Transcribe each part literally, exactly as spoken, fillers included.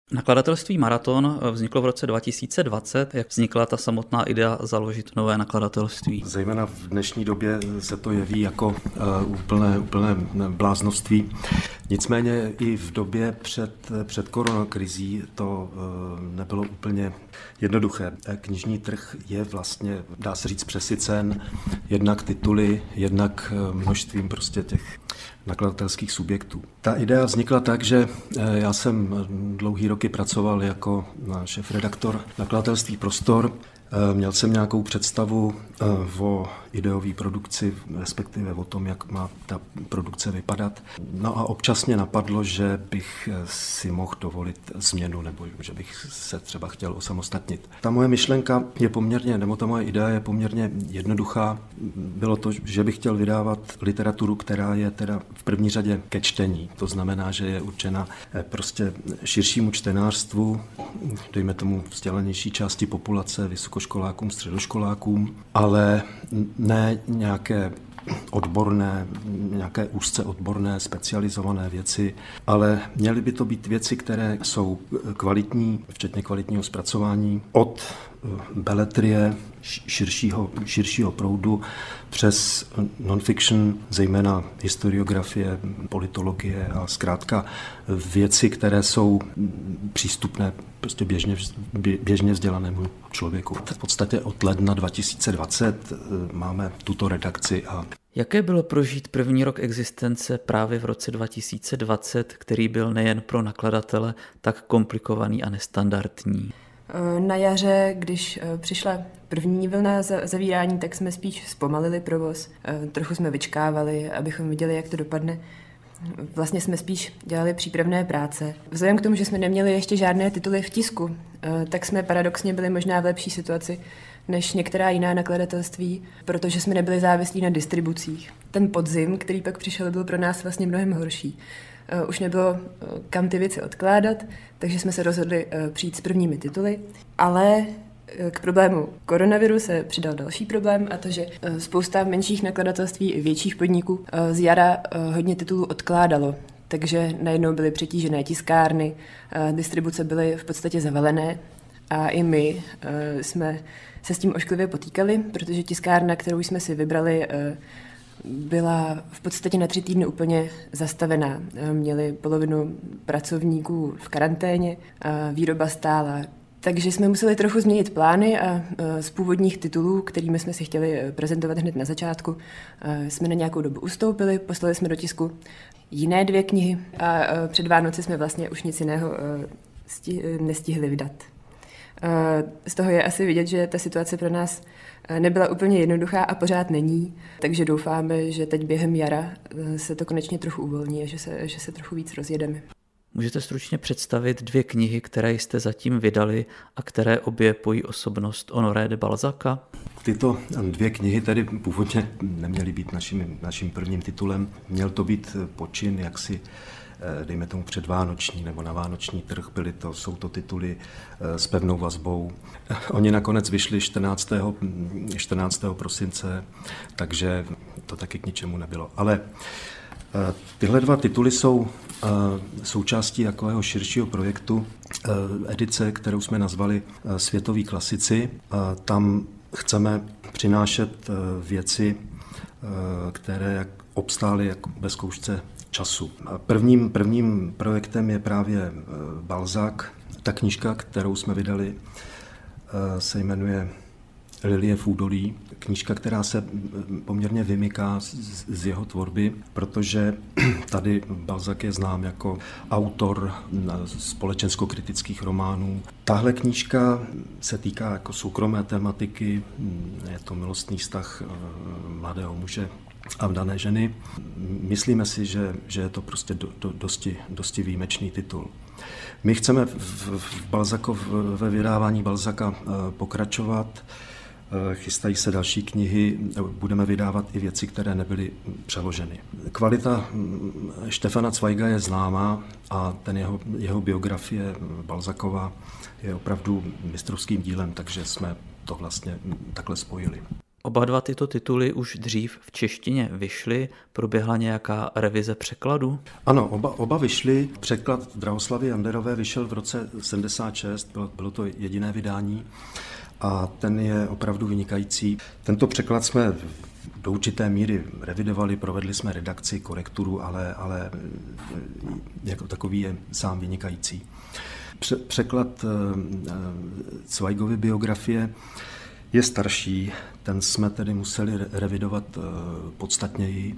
Nakladatelství Maraton vzniklo v roce dva tisíce dvacet. Jak vznikla ta samotná idea založit nové nakladatelství? Zejména v dnešní době se to jeví jako uh, úplné, úplné bláznovství. Nicméně i v době před, před koronakrizí to uh, nebylo úplně jednoduché. Knižní trh je vlastně, dá se říct, přesycen jednak tituly, jednak množstvím prostě těch nakladatelských subjektů. Ta idea vznikla tak, že já jsem dlouhý roky pracoval jako šéfredaktor nakladatelství Prostor. Měl jsem nějakou představu o ideové produkci, respektive o tom, jak má ta produkce vypadat. No a občas mě napadlo, že bych si mohl dovolit změnu, nebo že bych se třeba chtěl osamostatnit. Ta moje myšlenka je poměrně, nebo ta moje idea je poměrně jednoduchá. Bylo to, že bych chtěl vydávat literaturu, která je teda v první řadě ke čtení. To znamená, že je určena prostě širšímu čtenářstvu, dejme tomu vzdělanější části populace, vysokoškolákům, středoškolákům, ale ne nějaké odborné, nějaké úzce odborné, specializované věci, ale měly by to být věci, které jsou kvalitní, včetně kvalitního zpracování, od beletrie širšího, širšího proudu přes non-fiction, zejména historiografie, politologie a zkrátka věci, které jsou přístupné prostě běžně, běžně vzdělanému člověku. V podstatě od ledna dva tisíce dvacet máme tuto redakci. A jaké bylo prožít první rok existence právě v roce dva tisíce dvacet, který byl nejen pro nakladatele tak komplikovaný a nestandardní? Na jaře, když přišla první vlna zavírání, tak jsme spíš zpomalili provoz. Trochu jsme vyčkávali, abychom viděli, jak to dopadne. Vlastně jsme spíš dělali přípravné práce. Vzhledem k tomu, že jsme neměli ještě žádné tituly v tisku, tak jsme paradoxně byli možná v lepší situaci než některá jiná nakladatelství, protože jsme nebyli závislí na distribucích. Ten podzim, který pak přišel, byl pro nás vlastně mnohem horší. Už nebylo kam ty věci odkládat, takže jsme se rozhodli přijít s prvními tituly, ale k problému koronaviru se přidal další problém, a to, že spousta menších nakladatelství i větších podniků z jara hodně titulů odkládalo. Takže najednou byly přetížené tiskárny, distribuce byly v podstatě zavalené a i my jsme se s tím ošklivě potýkali, protože tiskárna, kterou jsme si vybrali, byla v podstatě na tři týdny úplně zastavená. Měli polovinu pracovníků v karanténě, a výroba stála. Takže jsme museli trochu změnit plány a z původních titulů, kterými jsme si chtěli prezentovat hned na začátku, jsme na nějakou dobu ustoupili, poslali jsme do tisku jiné dvě knihy a před Vánoci jsme vlastně už nic jiného nestihli vydat. Z toho je asi vidět, že ta situace pro nás nebyla úplně jednoduchá a pořád není, takže doufáme, že teď během jara se to konečně trochu uvolní a že se, že se trochu víc rozjedeme. Můžete stručně představit dvě knihy, které jste zatím vydali a které obě pojí osobnost Honoré de Balzaca? Tyto dvě knihy tedy původně neměly být naším, naším prvním titulem. Měl to být počin jaksi, dejme tomu předvánoční nebo na vánoční trh, byly to, jsou to tituly s pevnou vazbou. Oni nakonec vyšli čtrnáctého prosince, takže to taky k ničemu nebylo. Ale tyhle dva tituly jsou součástí takového širšího projektu edice, kterou jsme nazvali Světoví klasici. Tam chceme přinášet věci, které obstály jako ve zkoušce času. Prvním, prvním projektem je právě Balzac. Ta knížka, kterou jsme vydali, se jmenuje Lilie v údolí. Knížka, která se poměrně vymyká z, z jeho tvorby, protože tady Balzac je znám jako autor společensko-kritických románů. Tahle knížka se týká jako soukromé tematiky, je to milostný vztah mladého muže a vdané ženy. Myslíme si, že, že je to prostě do, do, dosti, dosti výjimečný titul. My chceme v, v Balzacov, ve vydávání Balzaca pokračovat. Chystají se další knihy, budeme vydávat i věci, které nebyly přeloženy. Kvalita Štefana Zweiga je známá a ten jeho, jeho biografie Balzacova je opravdu mistrovským dílem, takže jsme to vlastně takhle spojili. Oba dva tyto tituly už dřív v češtině vyšly, proběhla nějaká revize překladu? Ano, oba, oba vyšly. Překlad Drahoslavy Anderové vyšel v roce sedmdesát šest, bylo, bylo to jediné vydání a ten je opravdu vynikající. Tento překlad jsme do určité míry revidovali, provedli jsme redakci, korekturu, ale, ale jako takový je sám vynikající. Překlad Zweigovy biografie je starší, ten jsme tedy museli revidovat podstatněji.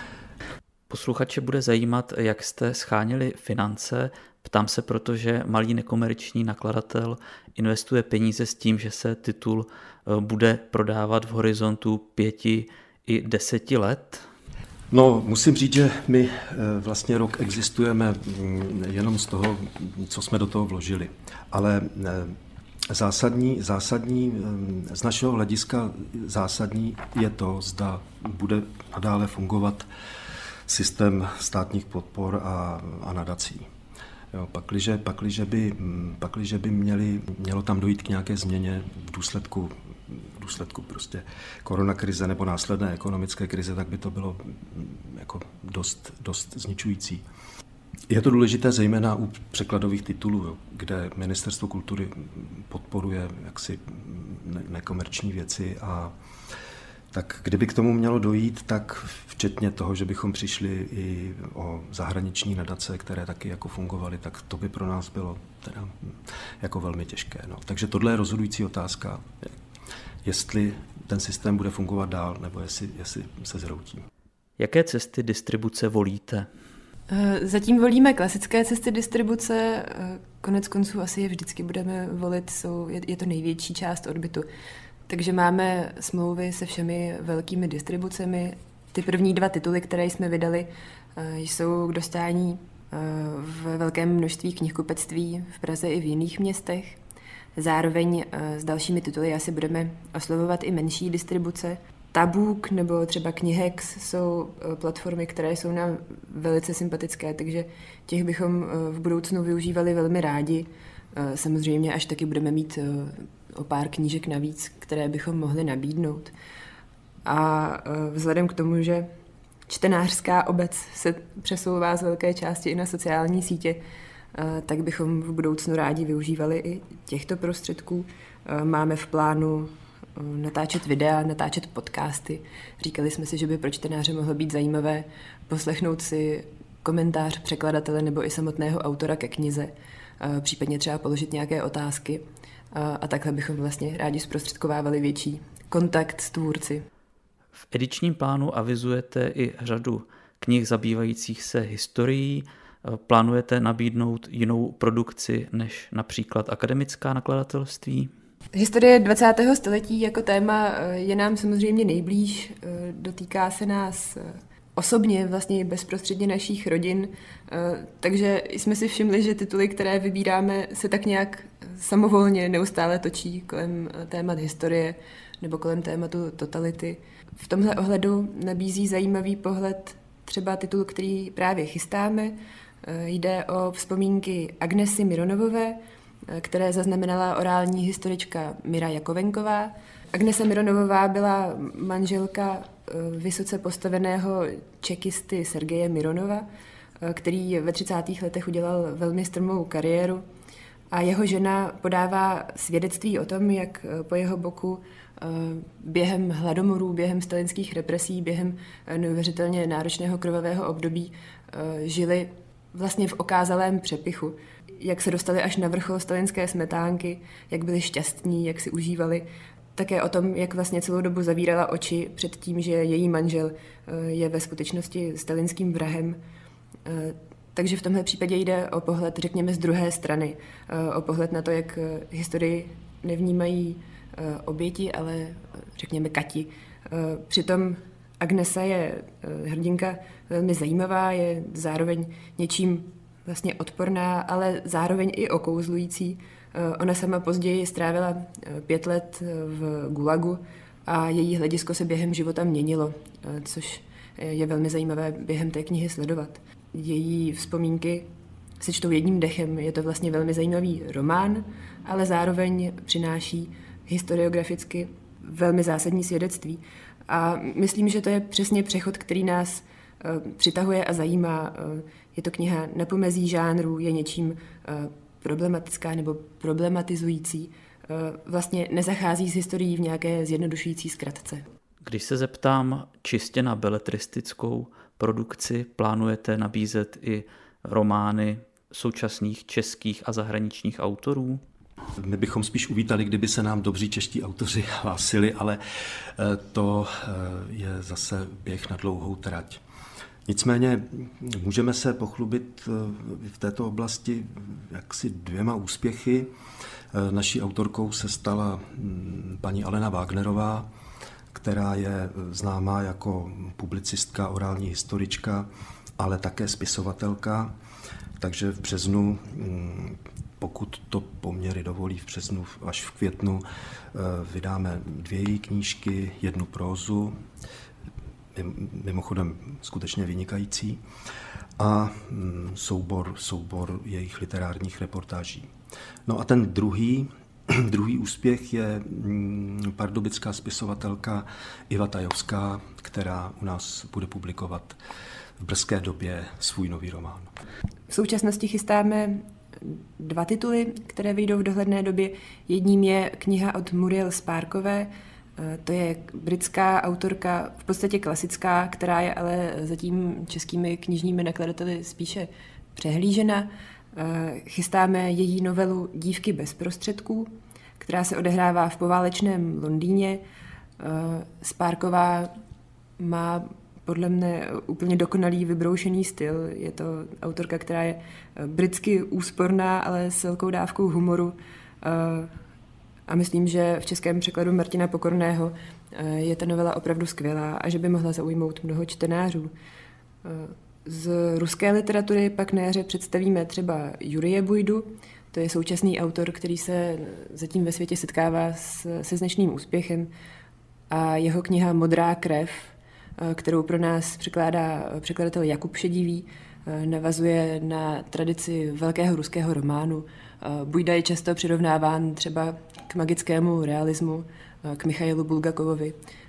Posluchače bude zajímat, jak jste scháněli finance. Ptám se, protože malý nekomerční nakladatel investuje peníze s tím, že se titul bude prodávat v horizontu pěti i deseti let. No, musím říct, že my vlastně rok existujeme jenom z toho, co jsme do toho vložili. Ale zásadní, zásadní, z našeho hlediska zásadní je to, zda bude nadále fungovat systém státních podpor a, a nadací. Jo, pakliže, pakliže, by, pakliže by měli, mělo tam dojít k nějaké změně v důsledku, v důsledku prostě koronakrize nebo následné ekonomické krize, tak by to bylo jako dost, dost zničující. Je to důležité zejména u překladových titulů, kde Ministerstvo kultury podporuje jaksi nekomerční věci a tak kdyby k tomu mělo dojít, tak včetně toho, že bychom přišli i o zahraniční nadace, které taky jako fungovaly, tak to by pro nás bylo teda jako velmi těžké. No. Takže tohle je rozhodující otázka, jestli ten systém bude fungovat dál, nebo jestli, jestli se zhroutí. Jaké cesty distribuce volíte? Zatím volíme klasické cesty distribuce, konec konců asi je vždycky budeme volit, jsou, je, je to největší část odbytu. Takže máme smlouvy se všemi velkými distribucemi. Ty první dva tituly, které jsme vydali, jsou k dostání v velkém množství knihkupectví v Praze i v jiných městech. Zároveň s dalšími tituly asi budeme oslovovat i menší distribuce. Tabuk nebo třeba Knihex jsou platformy, které jsou nám velice sympatické, takže těch bychom v budoucnu využívali velmi rádi. Samozřejmě až taky budeme mít o pár knížek navíc, které bychom mohli nabídnout. A vzhledem k tomu, že čtenářská obec se přesouvá z velké části i na sociální sítě, tak bychom v budoucnu rádi využívali i těchto prostředků. Máme v plánu natáčet videa, natáčet podcasty. Říkali jsme si, že by pro čtenáře mohlo být zajímavé poslechnout si komentář překladatele nebo i samotného autora ke knize, případně třeba položit nějaké otázky a takhle bychom vlastně rádi zprostředkovávali větší kontakt s tvůrci. V edičním plánu avizujete i řadu knih zabývajících se historií. Plánujete nabídnout jinou produkci než například akademická nakladatelství? Historie dvacátého století jako téma je nám samozřejmě nejblíž, dotýká se nás osobně, vlastně bezprostředně našich rodin, takže jsme si všimli, že tituly, které vybíráme, se tak nějak samovolně neustále točí kolem témat historie nebo kolem tématu totality. V tomhle ohledu nabízí zajímavý pohled třeba titul, který právě chystáme. Jde o vzpomínky Agnesy Mironovové, které zaznamenala orální historička Mira Jakovenková. Agnesa Mironová byla manželka vysoce postaveného čekisty Sergeje Mironova, který ve třicátých letech udělal velmi strmou kariéru a jeho žena podává svědectví o tom, jak po jeho boku během hladomorů, během stalinských represí, během neuvěřitelně náročného krvavého období žili vlastně v okázalém přepichu. Jak se dostali až na vrchol stalinské smetánky, jak byli šťastní, jak si užívali. Také o tom, jak vlastně celou dobu zavírala oči před tím, že její manžel je ve skutečnosti stalinským vrahem. Takže v tomhle případě jde o pohled, řekněme, z druhé strany. O pohled na to, jak historii nevnímají oběti, ale řekněme kati. Přitom Agnesa je hrdinka velmi zajímavá, je zároveň něčím vlastně odporná, ale zároveň i okouzlující. Ona sama později strávila pět let v Gulagu a její hledisko se během života měnilo, což je velmi zajímavé během té knihy sledovat. Její vzpomínky se čtou jedním dechem. Je to vlastně velmi zajímavý román, ale zároveň přináší historiograficky velmi zásadní svědectví. A myslím, že to je přesně přechod, který nás přitahuje a zajímá. Je to kniha na pomezí žánrů, je něčím problematická nebo problematizující. Vlastně nezachází s historií v nějaké zjednodušující zkratce. Když se zeptám čistě na beletristickou produkci, plánujete nabízet i romány současných českých a zahraničních autorů? My bychom spíš uvítali, kdyby se nám dobří čeští autoři hlásili, ale to je zase běh na dlouhou trať. Nicméně můžeme se pochlubit v této oblasti jaksi dvěma úspěchy. Naší autorkou se stala paní Alena Wagnerová, která je známá jako publicistka, orální historička, ale také spisovatelka. Takže v březnu, pokud to poměry dovolí, v březnu až v květnu vydáme dvě její knížky, jednu prózu, mimochodem skutečně vynikající, a soubor, soubor jejich literárních reportáží. No a ten druhý, druhý úspěch je pardubická spisovatelka Iva Tajovská, která u nás bude publikovat v brzké době svůj nový román. V současnosti chystáme dva tituly, které vyjdou v dohledné době. Jedním je kniha od Muriel Sparkové. To je britská autorka, v podstatě klasická, která je ale zatím českými knižními nakladateli spíše přehlížena. Chystáme její novelu Dívky bez prostředků, která se odehrává v poválečném Londýně. Sparková má podle mne úplně dokonalý vybroušený styl. Je to autorka, která je britsky úsporná, ale s velkou dávkou humoru. A myslím, že v českém překladu Martina Pokorného je ta novela opravdu skvělá a že by mohla zaujmout mnoho čtenářů. Z ruské literatury pak na jaře představíme třeba Jurije Bujdu. To je současný autor, který se zatím ve světě setkává s, se značným úspěchem. A jeho kniha Modrá krev, kterou pro nás překládá překladatel Jakub Šedivý, navazuje na tradici velkého ruského románu. Bujda je často přirovnáván třeba k magickému realismu, k Michailu Bulgakovovi.